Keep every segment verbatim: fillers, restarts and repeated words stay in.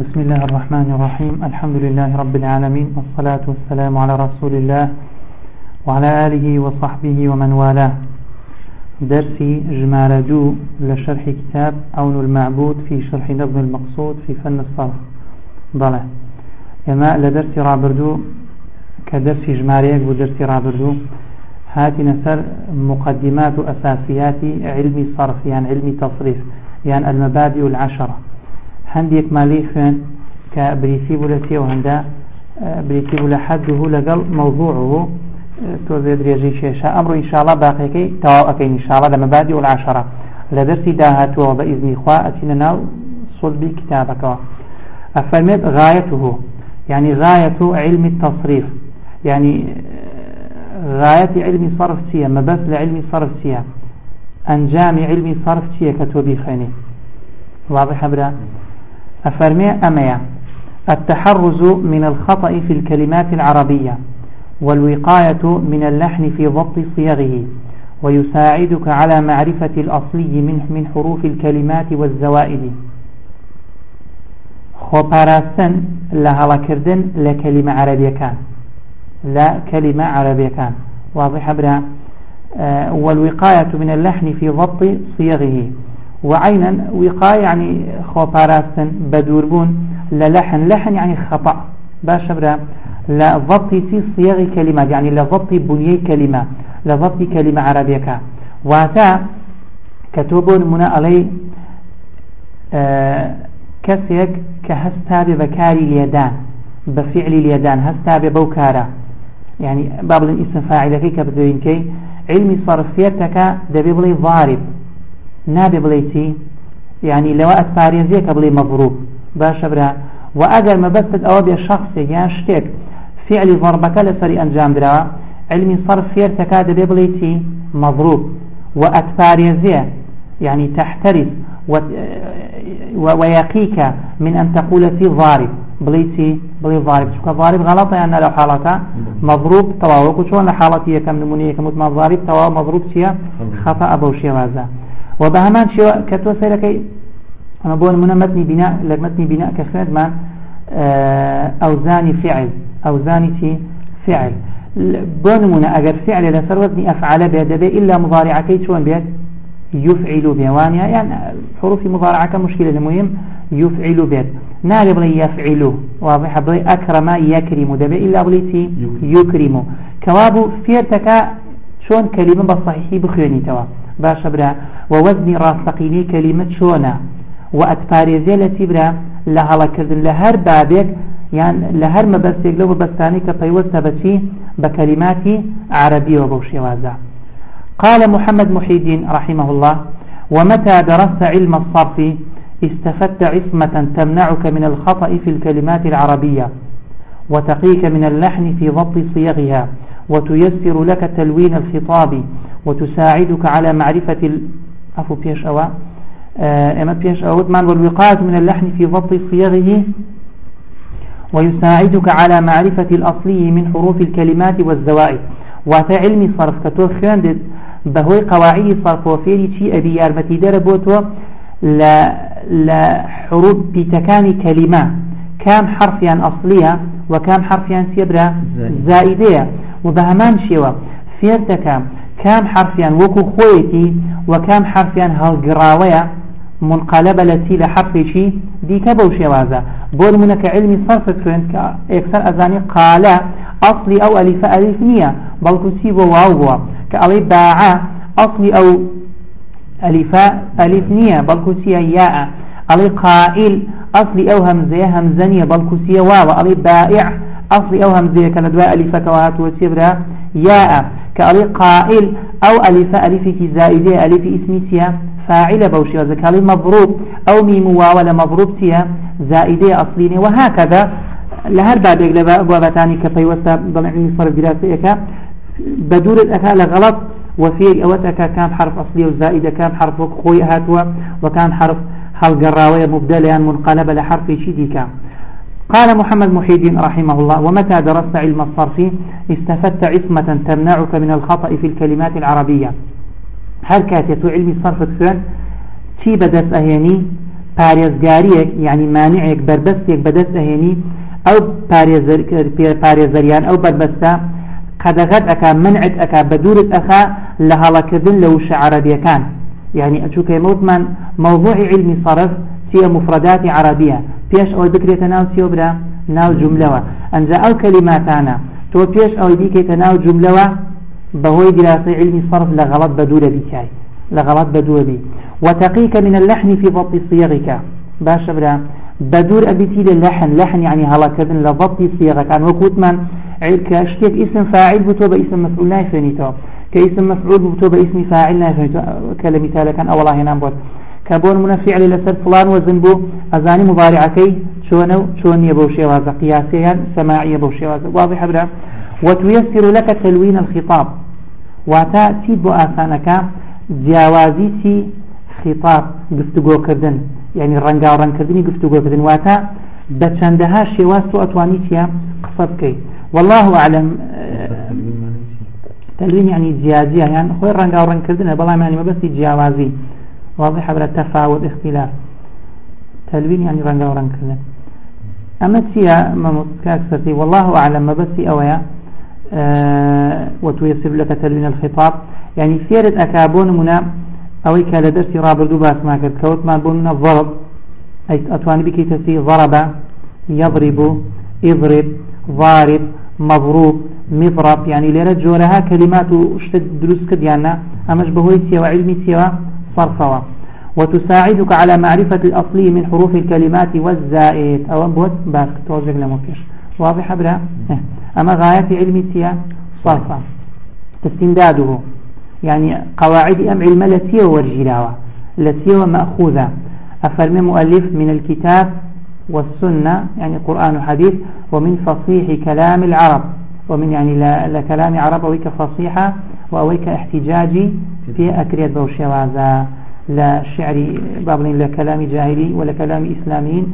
بسم الله الرحمن الرحيم. الحمد لله رب العالمين، والصلاة والسلام على رسول الله وعلى آله وصحبه ومن والاه. درسي جماردو لشرح كتاب عون المعبود في شرح نظم المقصود في فن الصرف. ضله يما لدرسي رابردو كدرسي جماريك ودرسي رابردو هاتي نسر مقدمات أساسيات علم الصرف، يعني علم تصريف، يعني المبادئ العشرة. هنديك مالي خوين كبريتي بولتي وهندا بريتي بولا حده لقل موضوعه توزيد ريجي شيشة أمر إن شاء الله باقي تواقعين إن شاء الله لمبادئ العشرة لدرسي داهاتوا بإذن إخوة أتينا صلبي كتابك. أفرمت غايته، يعني غاية علم التصريف، يعني غاية علم صرف سيا، مبث لعلم صرف سيا، أنجام علم صرف سيا كتوبي خيني. واضح برا؟ أفرمي أميا التحرز من الخطأ في الكلمات العربية، والوقاية من اللحن في ضبط صيغه، ويساعدك على معرفة الأصلي من من حروف الكلمات والزوائد. خبراستن لهلا كردن لكلمة عربية كان، لا كلمة عربية كان. واضح برا؟ آه والوقاية من اللحن في ضبط صيغه، وعينا وقاية يعني خبراستن بدوربون للحن، لحن يعني خطأ باش برا، لضبط صيغ كلمة، يعني لضبط بنية كلمة، لضبط كلمة عربية كان. واتا كتبون منا علي آه كسيك كهستاب بكاري اليدان، بفعل اليدان هستاب بوكارا، يعني باب الاسم فاعل كي كبدوين كي علمي صرفيتك دبي بلي ضارب نابي بليتي، يعني لو أتفاريزي كبلي مضروب باش برا. وأجر ما بس أوابي الشخص يعني شتك فعل ضربك لسري أنجام درا، علمي صرفيتك دبي بليتي مضروب، وأتفاريزي يعني تحترز ويقيك من أن تقول في ضارب بليتي بلي ضارب، شو ضارب غلطة يعني لو حالتها مضروب تواوك، وشون لحالتي كم نمونية كمت ما ضارب تواو مضروب شيء خطأ أبو شيء هذا. وبهمان شيء كتوسع لكي أنا بقول من متني بناء لمتني بناء كخير ما أوزان فعل أوزان فعل بون من أجر فعل لسر وزني أفعل بهذا إلا مضارع كي شون بيد يفعل بيوانيا، يعني حروف مضارعة كمشكلة المهم يفعل بيد نال بلي يفعل. واضح بلي أكرم يكرم دبي إلا بليتي يكرم كوابو فيرتك شون كلمة بصحيح بخيرني توا باش برا. ووزن راسقيني كلمة شونا وأتفاريزي لتبرا لهلا كردن لهر بابك، يعني لهر مبسيق لو بستاني كبيوزت بشي بكلمات عربية وبوشي وازع. قال محمد محي الدين رحمه الله: ومتى درست علم الصرف استفدت عصمة تمنعك من الخطأ في الكلمات العربية، وتقيك من اللحن في ضبط صيغها، وتيسر لك تلوين الخطاب، وتساعدك على معرفة ال... أفو بيش أوا أما بيش أود من والوقاية من اللحن في ضبط صيغه، ويساعدك على معرفة الأصلي من حروف الكلمات والزوائد. وتا علمي صرف كتو خياندد بهوي قواعد صرف وفيري شي أبي يارمتي دربوتو لا لا حروف بتكاني كلمة كام حرفيا أصلية وكام حرفيا سيبرا زائدية. وبهمان شيوا فيرتك كام حرفيا وكو خويتي وكام حرفيا هالقراوية منقلبة التي لحرف شي دي كبو شوازة. بول منك علمي صرف كرنت كأكثر أزاني قال أصلي أو ألف ألف نية بل كسيب واو، كألي باع أصلي أو ألف ألف نية بل كسي ياء. ألي قائل أصلي أو همزة همزنية بل كسي واو. ألي بائع أصلي أو همزة كندواء ألف كوات وسيبرا ياء. كألي قائل أو ألف ألف زائدة ألف اسميتيا فاعل بوشي وذكالي مضروب أو ميم واو مضروب تيا زائدة أصليني. وهكذا لهر بابك لبابتاني كفيوستا ضمعني صرف دراسيك بدور الأكا لغلط، وفي أوتك كان حرف أصلي وزائدة كان حرف خوي هاتوا وكان حرف هالقراوية مبدلة منقلبة لحرف شديكا. قال محمد محي الدين رحمه الله: ومتى درست علم الصرف استفدت عصمة تمنعك من الخطأ في الكلمات العربية. هل كاتت علم الصرف كفر تي بدس أهيني پارێزگاریەک يعني مانعێک بربەستێک بەدەست ئەهێنی ئەو پارێزەریان ئەو بربەستە قەدەغەت ئەکا منعت ئەکا بەدورت ئەخا لە هەڵەکردن لە وشە عەرەبیەکان يعني أشوكي موتمان موضوع علم صرف سي مفردات عربية بيش أو بكرة ناو سيوبرا ناو جملة أنجا أو كلماتانا تو بيش أو بيكي ناو جملة بهوي دراسة علم صرف لغلط بدولة بكاي لغلط بدولة بي وتقيك من اللحن في ضبط صيغك باش برا بدور أبيتي للحن لحن يعني هلا كذن لضبط صيغك عن وقت من كاشتيك اسم فاعل بتوبة اسم مفعول لا يفنيتو كاسم مفعول بتوبة اسم فاعل لا يفنيتو كلمة كان أولا هنا بود كابون منفعل لسر فلان وزنبو أزاني مضارعكي شونو شون يبو شوازة قياسيا سماعية يبو شوازة واضح برا وتيسر لك تلوين الخطاب وتأتي بأسانك جوازيتي خطاب قفتقو كردن يعني الرنقا ورنكردني قفتقو كردن واتا بچندها شواز تو أتوانيتيا قصبكي والله أعلم تلوين يعني جيازية يعني خوي الرنقا ورنكردن بلا يعني ما بس جوازي واضح برا تفاوت اختلاف تلوين يعني رنقا ورنكردن أما تسيا ما متكاكستي والله أعلم ما بس أويا أه وتيسر لك تلوين الخطاب يعني سيرة أكابون منا أو كلا درسي رابردو باس ما كد كوت ما بون ضرب أي أتواني بكي تسي ضرب يضرب يضرب ضارب مضروب مضرب يعني ليرة جورها كلمات اشتد دروس كد يعني أمش بهوي سيوا علمي سيوا صرفوا وتساعدك على معرفة الأصلي من حروف الكلمات والزائد أو بوت باس توجه لمكش واضح برا أما غاية علمي سيوا صرفا استمداده يعني قواعد أم علم لسيوة والجلاوة لسيوة مأخوذة أفرمي مؤلف من الكتاب والسنة يعني قرآن وحديث ومن فصيح كلام العرب ومن يعني لكلام عرب أويك فصيحة وأويك احتجاجي في أكريات بوشيوازا لا شعر بابلين لكلام جاهلي ولا كلام إسلاميين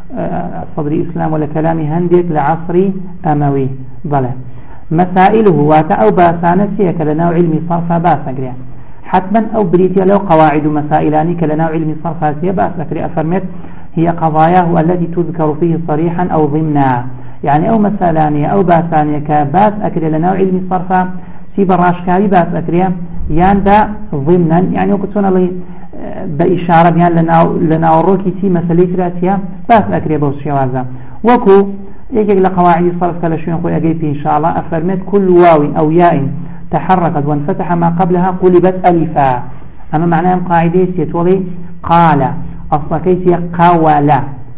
صدر إسلام ولا كلام هندك لعصري أموي ضله مسائله واتا أو باسانسيك لنوع علم صرفا باسا حتما أو بريتيا لو قواعد مسائلانك لنوع علم صرفا سيا باسا أفرمت هي قضاياه التي تذكر فيه صريحا أو ضمنا يعني أو مسألانية أو باسانية كباس أكري لنوع علم صرفا سي براشكاري باس أكري يان دا ضمنا يعني وكتون الله بإشارة بيان لناو, لناو روكي سي مسألة راسية باس أكري بوس شوازا وكو يجي لقواعد الصرف كلا شوين خوي أجيب إن شاء الله أفرمت كل واو أو ياء تحركت وانفتح ما قبلها قلبت ألفا أما معناها قاعدة سيتولي قال أصلا كيسي قاولا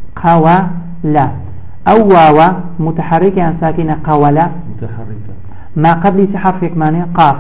قاولا أو واو متحركة عن ساكنة قاولا متحركة ما قبل حرفك معنى قاف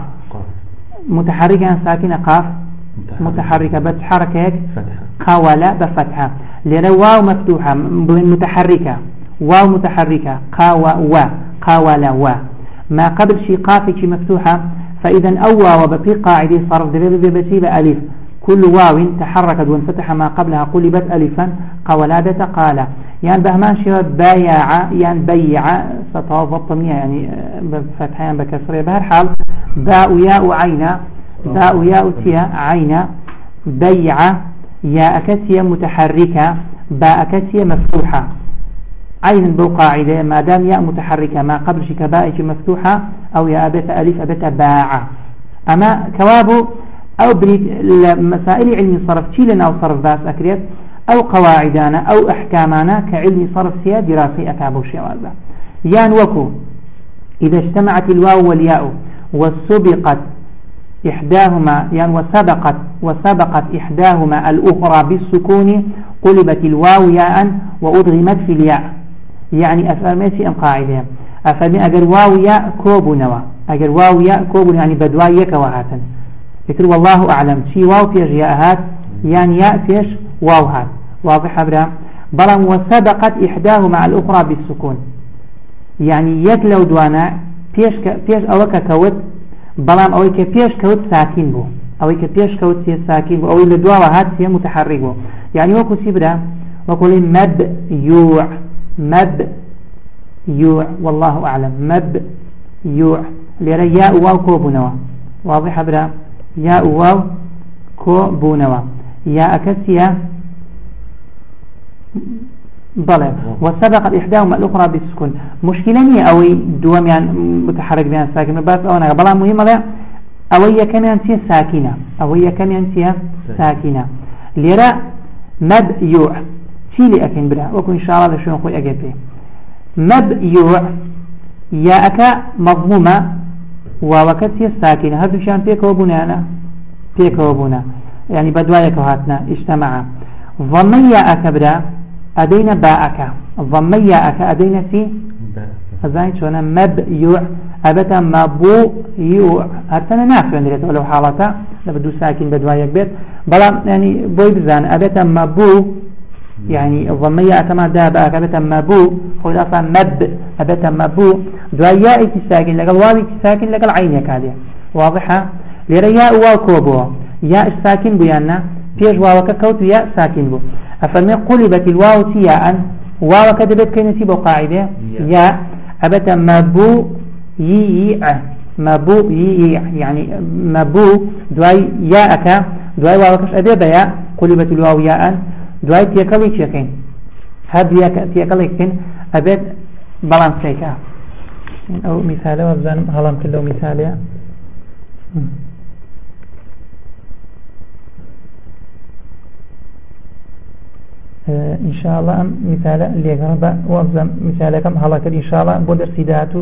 متحركة عن ساكنة قاف متحركة بس حركة قاولا بفتحة لأن واو مفتوحة متحركة واو متحركة قاوى و قاولا و ما قبل شي قافك مفتوحة فإذا أو واو بقي قاعدة صرف دليل بسيب ألف كل واو تحركت وانفتح ما قبلها قلبت ألفا قولادة قال يعني بهمان شوى بايع يعني بيع ستوضبط مية يعني بفتحيان بكسرية بهالحال باء ياء عينا باء ياء تيا عينا بيع ياء كتيا متحركة باء كتيا مفتوحة عين بالقاعدة ما دام ياء متحركة ما قبل شكبائك مفتوحة أو ياء أبت ألف أبت باع أما كوابو أو بريد مسائل علم صرف تيلنا أو صرف باس أكريت أو قواعدانا أو أحكامانا كعلم صرف سيا دراسي أكابو شوازا يان وكو إذا اجتمعت الواو والياء وسبقت إحداهما يعني وسبقت وسبقت إحداهما الأخرى بالسكون قلبت الواو ياء وأدغمت في الياء يعني أفرميسي أم قاعدة أفرمي أجر واو ياء كوب نوا أجر واو ياء كوب يعني بدواي كواهاتا يقول والله أعلم شي واو فيش ياء هات يعني ياء فيش واو هات واضح أبرا بلام وسبقت إحداهما الأخرى بالسكون يعني يكلو دوانا فيش فيش أوك كوت بلام أوك فيش كوت ساكن بو أوك فيش كوت سي ساكن بو أو اللي دوا هات سي متحرك بو يعني وكو سيبرا وقول مب يوع مب يوع والله أعلم مب يوع ليرى ياء واو كوبونوا واضح برا ياء واو كوبونوا ياء كسيا بلى وسبقت إحداهما الأخرى بالسكون مشكلة أوي دوام يعني متحرك بها ساكن بس أنا بلا مهمة لا أوي كمان تي ساكنة أوي كمان تي ساكنة ليرى مبيوع تيلي أكن برا وكن إن شاء الله لشون خوي أجيبه مبيوع يا أكا مضمومة ووكتي ساكنة هذا شان بيك وبنا أنا بيك وبنا يعني بدوايك وهاتنا اجتمع ضميا أكبر أدينا باءك ضميا أك أدينا في أزاين شونا مبيوع أبدا مبويوع هرتنا نافع نريد ولو حالتا لبدو ساكن بدوايك بيت بلا يعني بوي بزان أبدا مبو يعني ضميا أكما دا باءك أبدا مبو خذ أصلا مب أبدا مبو دوايا ساكن لقل واو ساكن لقل عينك هذه واضحة لرياء واو كوبو ياء الساكن بيانا بيج واو كوت ياء ساكن بو أفرمي قلبت الواو تياء واو كدبت كينتي بو قاعدة ياء أبدا مبو ييع مبو ييع يعني مبو دواي ياءك دواي واو كش أدب ياء قلبت الواو ياء دواي تيكلي تيكين هاد ياء تيكلي كين أبد بلان سيكا أو مثال وابزان هلام كله مثاليا آه إن شاء الله أم مثال اللي قرب وابزان مثالكم هلا كده إن شاء الله بدر سيداتو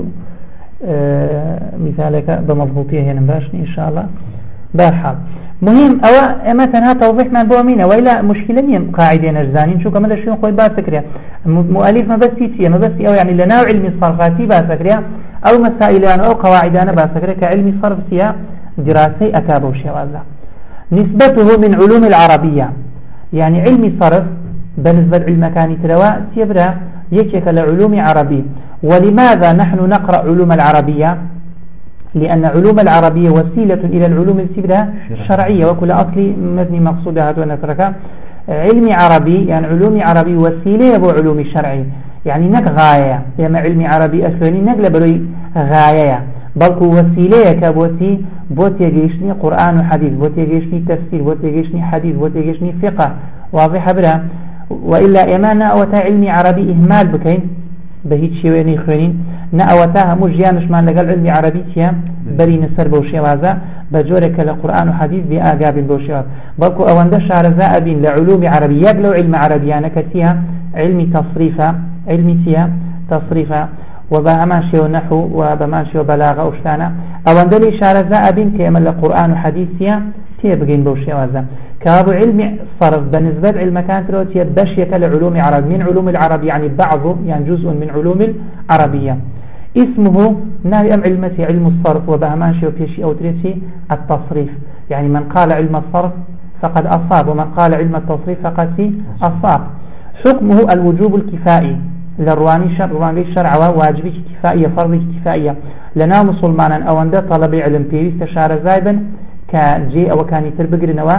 آه مثالك بمضبوطية هنا باشني إن شاء الله بارحال مهم أو مثلا توضيح من بوامينة وإلا مشكلة مين قاعدة نجزانين شو كمان الشيء خوي باسكريا مؤلف ما بس تيجي ما بس أو يعني لنا علم الصرفاتي باسكريا أو مسائل أو قواعد أنا باسكريا كعلم الصرف سيا دراسي أكابو شوازا نسبته من علوم العربية يعني علم الصرف بالنسبة لعلم كان ترواء سيبرا يكيك لعلوم عربي ولماذا نحن نقرأ علوم العربية لأن علوم العربية وسيلة إلى العلوم السبرة الشرعية وكل أصل مبني مقصودها ونترك علم عربي يعني علوم عربي وسيلة أبو علوم الشرعي يعني نك غاية يعني علم عربي أسلوني نقل بروي غاية بل وسيلة كبوتي بوتي يجيشني قرآن وحديث بوتي يجيشني تفسير بوتي يجيشني حديث بوتي يجيشني فقه واضح بلا وإلا إمانا أوتا علم عربي إهمال بكين بهيت شويني خوينين نا أوتاها مجيانش مان لقل علم عربي تيا بري نسر بوشي وازا بجورك لقرآن وحديث بآقاب بوشي بلكو أواندا شعر زائبين لعلوم عربي يقلو علم عربي يعني كتيها علم تصريفا علم تيا تصريفا وبهماشي ونحو وبماشي وبلاغة وشتانا أواندا لي شعر زائبين كيما لقرآن وحديث تيا تيا بقين بوشي وازا كابو علم صرف بالنسبة لعلم كانت روتيا بشيك لعلوم عرب من علوم العرب يعني بعض يعني جزء من علوم العربية اسمه ناوي أم علمتي علم الصرف وبهماشي وبيشي أو تريسي التصريف يعني من قال علم الصرف فقد أصاب ومن قال علم التصريف فقد أصاب حكمه الوجوب الكفائي للرواني شرع رواني الشرع واجبي كفائية فرضي كفائية لنا مسلمانا أو عند طلب علم بيريس تشار زايبا كجي أو كان يتربقر نوا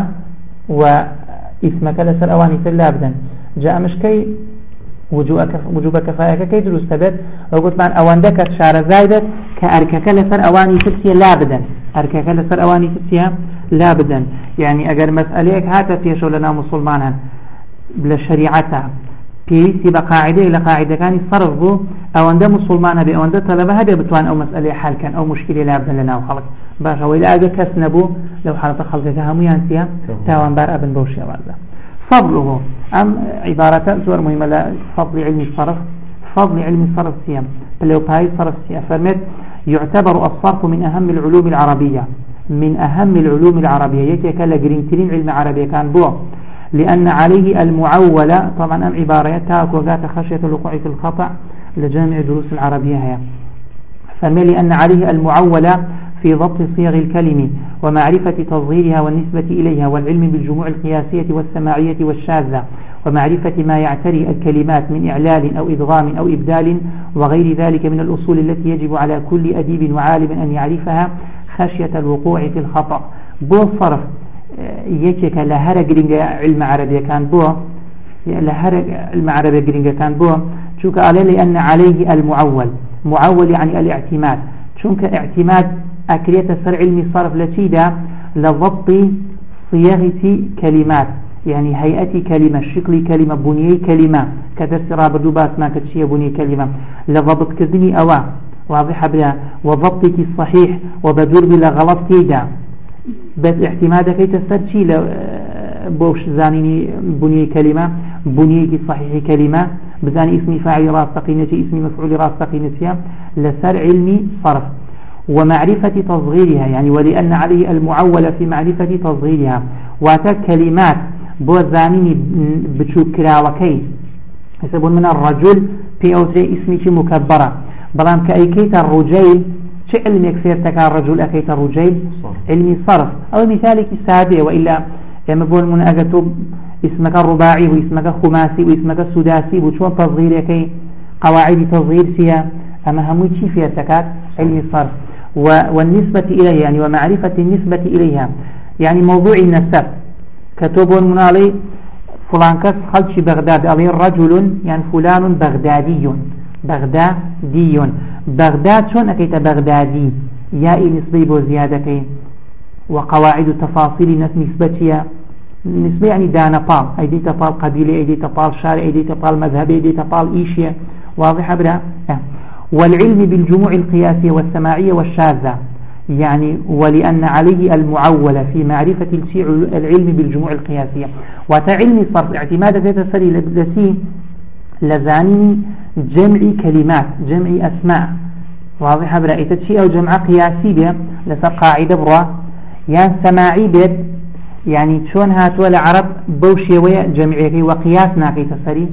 وإثمك لسر أواني تلابدا جاء مشكي وجوب كفاية كي دروس تبت وقلت معن أواندك شعر زايدة كأركك لسر أواني تبسية لابدا أركك لسر أواني تبسية لابدا يعني أجر مسألة هاتا في شو لنا مسلمانا بالشريعة بيسي بقاعدة إلى قاعدة كان يصرف بو أوانده مسلمانا بأوانده طلبة هذا بتوان أو مسألة حال كان أو مشكلة لابدا لنا وخلق باشا وإلا أجا كسنبو لو حالة خلقك هميان سيا تاوان بار أبن بوشي وارده فضله أم عبارة زور مهمة لفضل علم الصرف فضل علم الصرف سيام فلو باي صرف سيام فرمت يعتبر الصرف من أهم العلوم العربية من أهم العلوم العربية يتكلا جرينترين علم عربي كان بو لأن عليه المعولة طبعا أم عبارتها وقات خشية الوقوع في الخطأ لجامع دروس العربية هي فرمت لأن عليه المعولة في ضبط صيغ الكلم ومعرفة تصغيرها والنسبة إليها والعلم بالجموع القياسية والسماعية والشاذة ومعرفة ما يعتري الكلمات من إعلال أو إدغام أو إبدال وغير ذلك من الأصول التي يجب على كل أديب وعالم أن يعرفها خشية الوقوع في الخطأ بو صرف يكيك لهرى قرنجة علم عربي كان بو لهرى علم عربي قرنجة كان بو شوك عليه لأن عليه المعول معول يعني الاعتماد شونك اعتماد أكريت سر علم الصرف لتيدا لضبط صياغة كلمات يعني هيئة كلمة شكل كلمة بنية كلمة كدرس رابردو باس ما كتشي بنية كلمة لضبط كذني أوا واضح بلا وضبطك الصحيح وبدور بلا غلط كيدا بس اعتمادك تسترشي بوش زانيني بنية كلمة بنية صحيح كلمة بزاني اسمي فاعل راستقينة اسمي مفعول راستقينة لسر علمي صرف ومعرفة تصغيرها يعني ولأن عليه المعول في معرفة تصغيرها واتا كلمات بو زانيني بشكرا وكي يسبون من الرجل في أوزي اسمي مكبرة بلام كأيكيت الرجيل شو علم يكفير تكا الرجل أكيت الرجيل علمي صرف أو مثالك السابع وإلا يمبون من أجتب اسمك الرباعي واسمك الخماسي واسمك السداسي وشون تصغير كي قواعد تصغير فيها أما هموي شي فيها تكات علمي صرف والنسبة إليها يعني ومعرفة النسبة إليها يعني موضوع النسب كتبون من علي فلان كس خلش بغداد عليه رجل يعني فلان بغدادي بغدادي بغداد شون أكيت بغدادي يائي نسبي بو زيادة كي وقواعد التفاصيل نسبتها نسبة يعني دانا بال أيدي تبال قبيلة أيدي تبال شارع أيدي تبال مذهب أيدي تبال إيشيا واضحة بلا اه. والعلم بالجموع القياسية والسماعية والشاذة يعني ولأن عليه المعول في معرفة العلم بالجموع القياسية وتعلم صرف اعتماد ذات السري لبدسي لزاني جمع كلمات جمع أسماء واضحة بلا إتشي أو جمع قياسي بها لسر قاعدة برا يعني سماعي بيت يعني شون هاتوا العرب بوشيوية جمعي وقياس ناقي تسري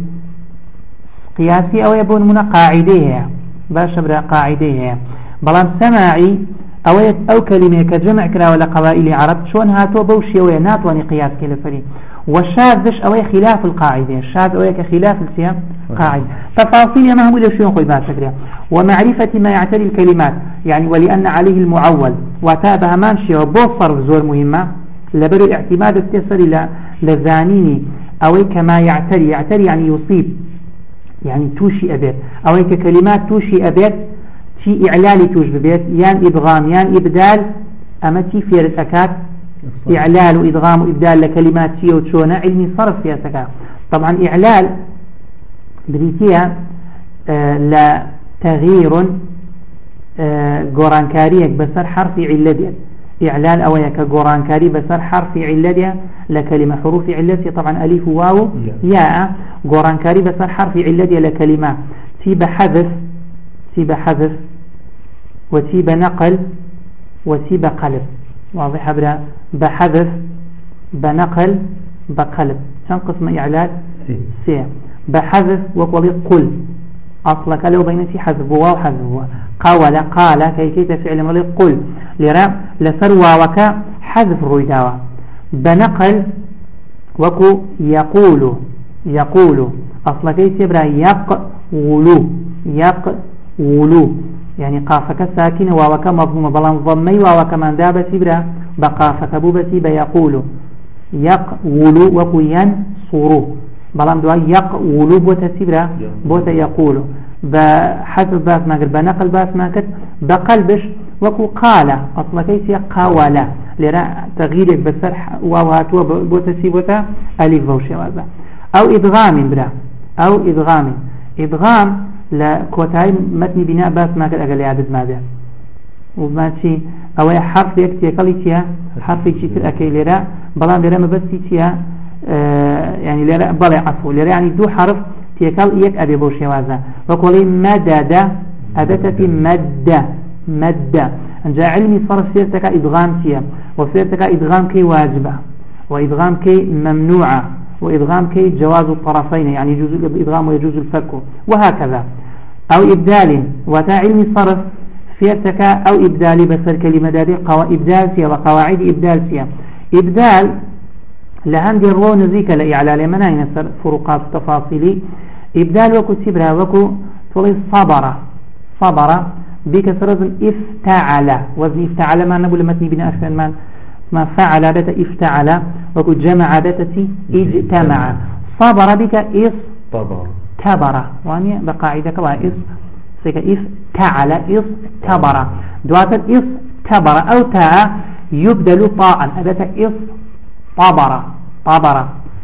قياسي أو يبون من قاعدة باش برا قاعدة بلان سماعي أو أو كلمة كجمع كلا ولا قبائل عرب شون هاتوا بوشيوية ناتواني قياس كلا فري والشاذش أو خلاف القاعدة الشاذ أو كخلاف السياق قاعدة تفاصيل ما هو إلا شون قوي باسكريا ومعرفة ما يعتري الكلمات يعني ولأن عليه المعول وتابها مانشي وبوصر زور مهمة لبرو الاعتماد التسر لزانيني أو كما يعتري يعتري يعني يصيب يعني توشي أبيت أو ككلمات توشي أبيت تي إعلالي توش ببيت يان إدغام يان إبدال أما تي في رسكات إعلال وإدغام وإبدال لكلمات تي وتشونا علمي صرف فيها سكات طبعا إعلال بريتيا آه لتغيير آه قرانكاريك بسر حرف علة إعلال أو كقرانكاري بسر حرف علة لكلمة حروف علة طبعا ألف واو ياء قرانكاري بسر حرف علة لكلمة تيب حذف تيب حذف وتيب نقل وتيب قلب واضح بلا بحذف بنقل بقلب كم قسم إعلال سي بحذف وقولي قل أصلك لو بين في حذف واو حذف قال قال كي كي تفعل ملي قل لرا لسروا وكا حذف رويداوا بنقل وكو يقول يقول أصلك يتبرا يقولو يقولو يعني قافك ساكنة ووكا مضمومة بلان ضمي ووكا من داب سبرا بقافك بوبسي بيقول يقول وكو ينصرو بلان دوا يقول بوتا سبرا بوتا يقول بحذف باس ما قلت بنقل باس ما قلت بقلبش وكو قال أصلا كيسي قاولا لرا تغييرك بسرح وواتوا بوتا سيبوتا ألف وشي وازا أو إدغام برا أو إدغام إدغام لكوتاي متني بناء باس ما قلت أقل عدد ماذا وما تشي أو حرف يكتي يقلي تيا حرف يكتي ترأكي لرا بلان لرا مبستي تيا آه يعني لرا بلع عفو لرا يعني دو حرف تيكال يك أبي بوشي وازا وقولي مدد أدت في مد مد جاء علمي صرف سيرتك إدغام تيا وسيرتك إدغام كي واجبة وإدغام كي ممنوعة وإدغام كي جواز الطرفين يعني يجوز الإدغام ويجوز الفك وهكذا أو إبدال وتا علمي صرف سيرتك أو إبدال بسر كلمة دادي قوا إبدال سيا وقواعد إبدال سيا إبدال لهندي الرو نزيك لإعلال مناين فروقات تفاصيلي إبدال وكو تبرا وكو تولي صبر صبر بكسر افتعل وزن افتعل ما نقول متني بنا أشكال ما ما فعل دات افتعل وكو جمع دات اجتمع صبر بك إص تبر واني بقاعدة كوا إص سيك افتعل إص تبر دوات إص تبر أو تاء يبدل طاء أدات إص طبر طبر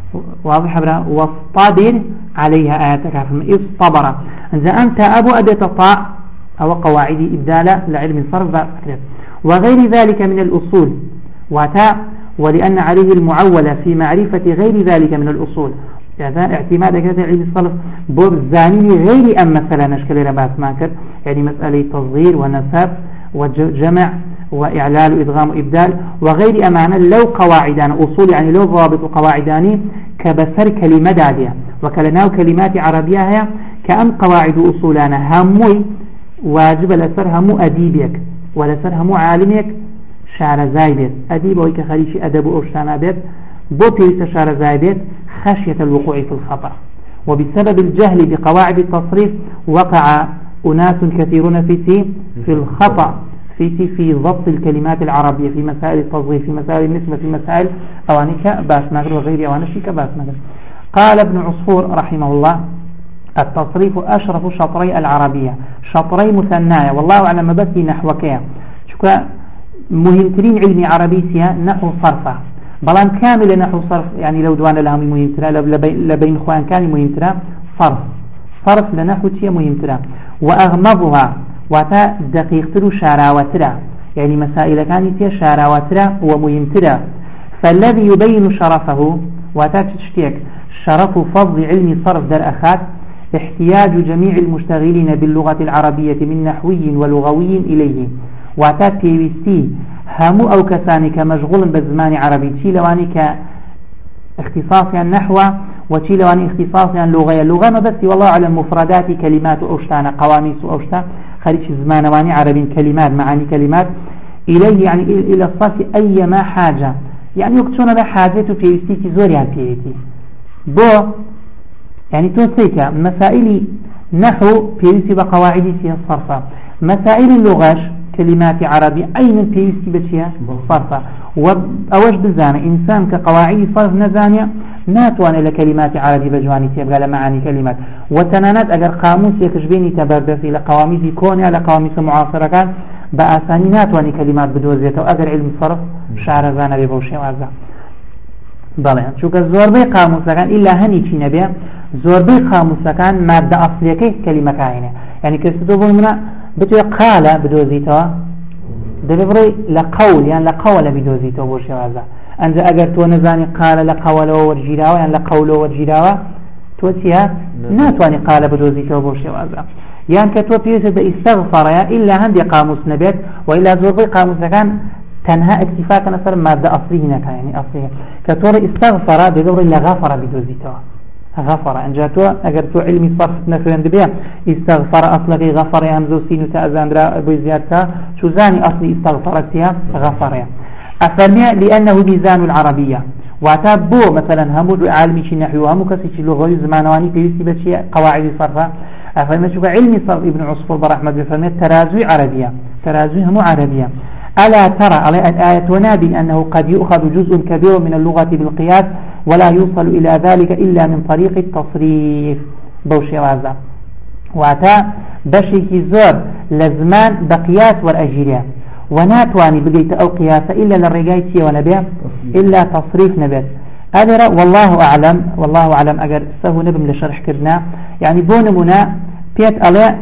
واضح برا واصطبر عليها آياتك عفوا اصطبر إذا أنت أبو أداة طاع أو قواعد إبدال لعلم الصرف وغير ذلك من الأصول وتاء ولأن عليه المعولة في معرفة غير ذلك من الأصول يعني اعتماد كذا علم الصرف بور زاني غير أم مثلا أشكال رباس ماكر يعني مسألة تصغير ونسب وجمع وإعلال وإدغام وإبدال وغير أمانة لو قواعدان أصول يعني لو ضابط قواعدان كبسر كلمة دادية وكلناو كلمات عربية هي كأم قواعد أصولنا هموي واجب لسر همو أديبك ولسر همو عالمك شعر زايدت أديب ويك خليش أدب أوشتانا بيت بوتيس شعر زايدت خشية الوقوع في الخطأ وبسبب الجهل بقواعد التصريف وقع أناس كثيرون في في الخطأ في في ضبط الكلمات العربية في مسائل التصغير في مسائل النسبة في مسائل أوانيك باسناقر وغير أوانشك باسناقر قال ابن عصفور رحمه الله التصريف أشرف شطري العربية شطري مثنايا والله أعلم بس نحوكيا شكو مهمترين علمي عربي سيا نحو صرفة بلان كامل نحو صرف يعني لو دوان لهم مهمترا لبين إخوان كان مهمترا صرف صرف لنحو تيا مهمترا وأغمضها واتا دقيقتر شاراوترا يعني مسائل كانت تيا شاراوترا ومهمترا فالذي يبين شرفه واتا تشتيك شرف فضل علم صرف در أخات احتياج جميع المشتغلين باللغة العربية من نحوي ولغوي إليه واتا بيوستي همو أو كسانك مشغول بزمان عربي تي لوانك اختصاصا نحوه وتي لواني اختصاصا لغة اللغة ما بس والله على مفردات كلمات أوشتانا قواميس أوشتا خارج زمان واني عربي كلمات معاني كلمات إليه يعني إلى الصرف أيما حاجة يعني يكتون بحاجة بيوستي زوريا بيوستي بو يعني توصيك مسائل نحو بيوستي بقواعد سيا الصرفة مسائل اللغاش كلمات عربية أين بيوستي بشيا صرفة وأوش بزانة إنسان كقواعد صرف نزانية ناتوان إلى كلمات عربية بجواني تيبقى لمعاني كلمات وتنانات أجر قاموس يكشبيني تبردس إلى قواميس كوني على قواميس معاصرة كان بأساني ناتواني كلمات بدوزيته وأجر علم صرف شعر زانة ببوشي وعزا ضلع شو كزوربي قاموس كان إلا هني شي نبي زوربي قاموس كان مادة أصلية كلمة كائنة يعني كستوبون منا بتوي قال بدوزيته دبري لقول يعني لقول بدوزيته بوشي وعزا أنت أجر تو نزاني قال لقول ورجيراوة يعني لقول ورجيراوة تو تيها ناتواني قال بدوزيته بوشي وعزا يعني كتو بيسد استغفر إلا هندي قاموس نبيت وإلا زوربي قاموس كان تنها اكتفاء نصر مادة أصلي هناك يعني أصلي كتور استغفر بدور إلا غفر بدوزيته غفر إن جاتو أجر تو علمي صرف نفرن دبيا استغفر أصلك غفر يا همزو سينو تأذان أبو زيادتا شو زاني أصلي استغفرتها غفر يا أفرمي لأنه ميزان العربية وعتابو مثلا همو عالمي شي نحو همو كسي شي لغوي زمانواني بيوستي بشي قواعد صرفة أفرمي شو علمي صرف ابن عصفور برحمة بفرمي ترازوي عربية ترازوي همو عربية ألا ترى على الآية تنادي أنه قد يؤخذ جزء كبير من اللغة بالقياس ولا يوصل إلى ذلك إلا من طريق التصريف بوشي وعزا وعتا بشي زور لزمان بقياس والأجيريا وناتواني بقيت أو قياس إلا للرقايتي ونبيع إلا تصريف نبيت أدرى والله أعلم والله أعلم أجر سهو نبم لشرح كرنا يعني بون منا بيت ألا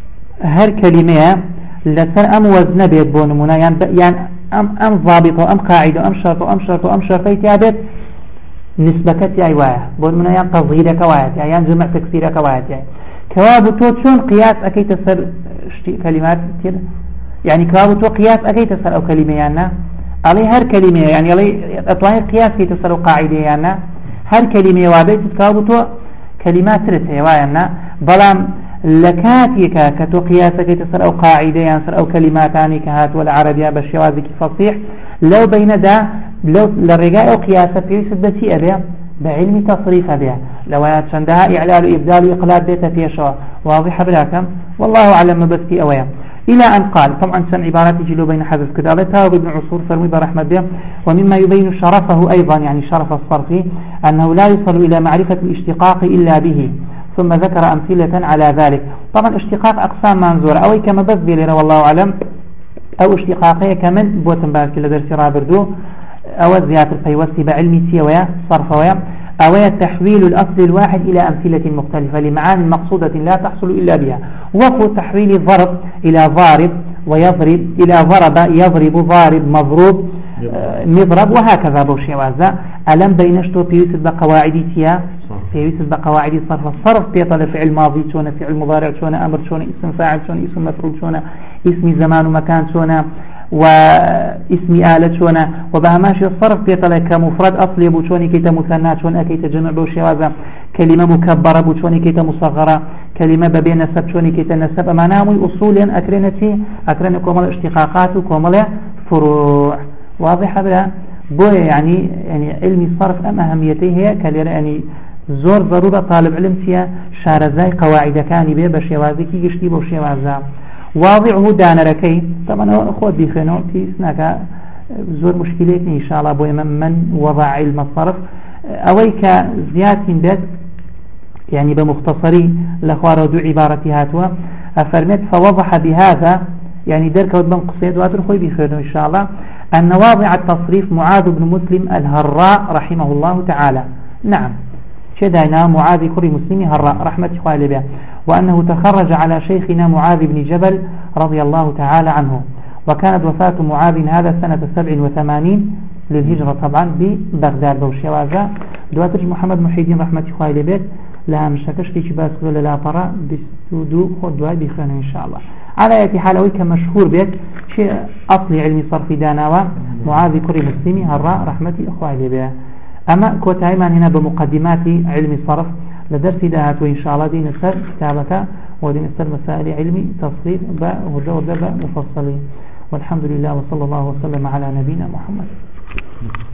هر كلمة لسر أم وزن بيت بون منا يعني, يعني أم, أم ضابطة أم قاعدة أم شرط أم شرط أم شرطيت يابت نسبكتي أيوايا بون منا يعني تصغير كوايات يعني جمع تكسير كوايات يعني كواب توتشون قياس أكيد تسر كلمات كده يعني كواب تو قياس أكيد تسر أو كلمة يعني علي هر كلمة يعني علي أطلعي قياس كي تسر قاعدة يعني هر كلمة وابيت كواب تو كلمات ترتها يعني بلام لكاتيك كتو قياس كي تسر أو قاعدة يعني سر أو كلماتاني كهات والعربية بالشوازك فصيح لو بين دا لو للرجاء أو قياس في سدتي أبيع بعلم تصريف بها لو شندها إعلال إبدال وإقلاب بيت فيها شواء واضح بلاكم والله أعلم بس في أويا إلى أن قال طبعا سن عبارات يجلو بين حذف كتابتها وابن عصور فرمي برحمة به ومما يبين شرفه أيضا يعني شرف الصرف أنه لا يصل إلى معرفة الاشتقاق إلا به ثم ذكر أمثلة على ذلك طبعا اشتقاق أقسام منظورة أو كما بس بيلنا والله أعلم أو اشتقاقية كمن بوتن بارك لدرس رابردو أو زيادة الفيوسي بعلمي سيويا صرفويا أو تحويل الأصل الواحد إلى أمثلة مختلفة لمعاني مقصودة لا تحصل إلا بها، وهو تحويل الضرب إلى ضارب ويضرب إلى ضرب يضرب ضارب مضروب مضرب وهكذا بوشي وازا. ألم بينشتو بيوسف بقواعد تيا بيوسف بقواعد صرف الصرف بيطل فعل ماضي شون فعل مضارع شون أمر شون اسم فاعل شون اسم مفعول شون اسم زمان ومكان شون واسم آلة شون وبهماشي الصرف بيطل كمفرد أصلي بوشوني كيتا مثنى شون أكيتا جمع بوشي وازا. كلمة مكبرة بوشوني كيتا مصغرة، كلمة ببين نسب شوني كيتا نسب أمانامي أصوليا أكرنتي أكرن كومل اشتقاقات وكومل فروع. واضح هذا بوي يعني يعني علم الصرف أم أهميته هي كالير يعني زور ضرورة طالب علم فيها شارزاي قواعد كان بيه بشيوازي كي يشتي بشيوازا. واضعه دانركي طبعا أخوة بيخنو في سناك زور مشكلتني إن شاء الله بوي من وضع علم الصرف أويك زيادة بيت يعني بمختصري لأخوة ردو عبارتي هاتوا أفرمت فوضح بهذا يعني درك ودبن قصيد واتر خوي بيخنو إن شاء الله أن واضع التصريف معاذ بن مسلم الهراء رحمه الله تعالى. نعم شدينا معاذ كري مسلم هراء رحمة الله به، وأنه تخرج على شيخنا معاذ بن جبل رضي الله تعالى عنه، وكانت وفاة معاذ هذا سنة سبع وثمانين للهجرة طبعا ببغداد بوشيوازا. دواتر محمد محي الدين رحمة الله به لا مشكشتي باس ولا لا طرا بسودو خد دواي بخير إن شاء الله. على أي حال ويك مشهور بك شيء أصلي علمي صرف داناوا معاذ كري مسلمي هراء رحمة إخواني به. أما كوتايمان هنا بمقدمات علم الصرف لدرس دهات وإن شاء الله دين السر كتابك ودين السر مسائل علمي تصريف وهدى وهدى مفصلين. والحمد لله وصلى الله وسلم على نبينا محمد.